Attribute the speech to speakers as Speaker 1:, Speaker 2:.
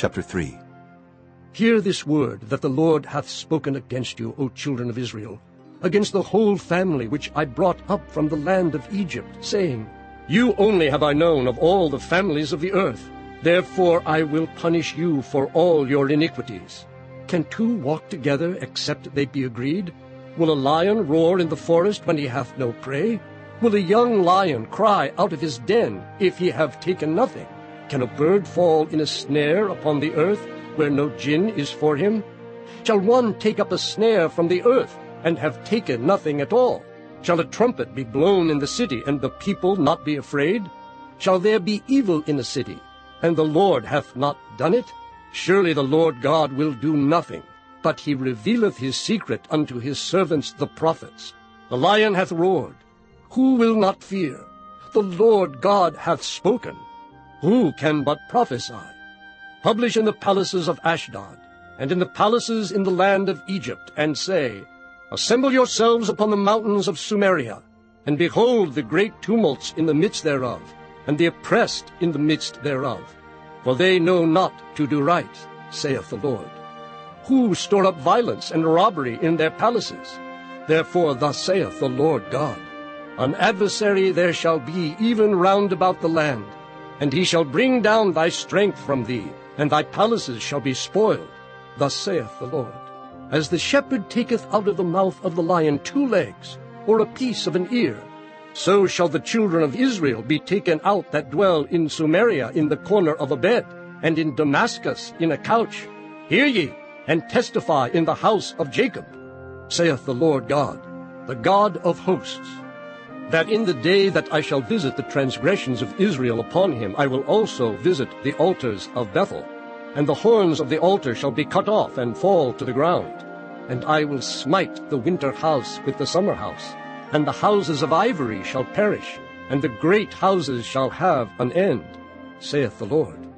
Speaker 1: Chapter 3.
Speaker 2: Hear this word that the Lord hath spoken against you, O children of Israel, against the whole family which I brought up from the land of Egypt, saying, You only have I known of all the families of the earth. Therefore I will punish you for all your iniquities. Can two walk together except they be agreed? Will a lion roar in the forest when he hath no prey? Will a young lion cry out of his den if he have taken nothing? Can a bird fall in a snare upon the earth where no gin is for him? Shall one take up a snare from the earth and have taken nothing at all? Shall a trumpet be blown in the city, and the people not be afraid? Shall there be evil in a city, and the Lord hath not done it? Surely the Lord God will do nothing, but he revealeth his secret unto his servants the prophets. The lion hath roared. Who will not fear? The Lord God hath spoken. Who can but prophesy? Publish in the palaces of Ashdod, and in the palaces in the land of Egypt, and say, Assemble yourselves upon the mountains of Sumeria, and behold the great tumults in the midst thereof, and the oppressed in the midst thereof. For they know not to do right, saith the Lord. Who store up violence and robbery in their palaces? Therefore thus saith the Lord God, An adversary there shall be even round about the land, and he shall bring down thy strength from thee, and thy palaces shall be spoiled. Thus saith the Lord. As the shepherd taketh out of the mouth of the lion 2 legs, or a piece of an ear, so shall the children of Israel be taken out that dwell in Sumeria in the corner of a bed, and in Damascus in a couch. Hear ye, and testify in the house of Jacob, saith the Lord God, the God of hosts, that in the day that I shall visit the transgressions of Israel upon him, I will also visit the altars of Bethel. And the horns of the altar shall be cut off and fall to the ground. And I will smite the winter house with the summer house, and the houses of ivory shall perish, and the great houses shall have an end, saith the Lord.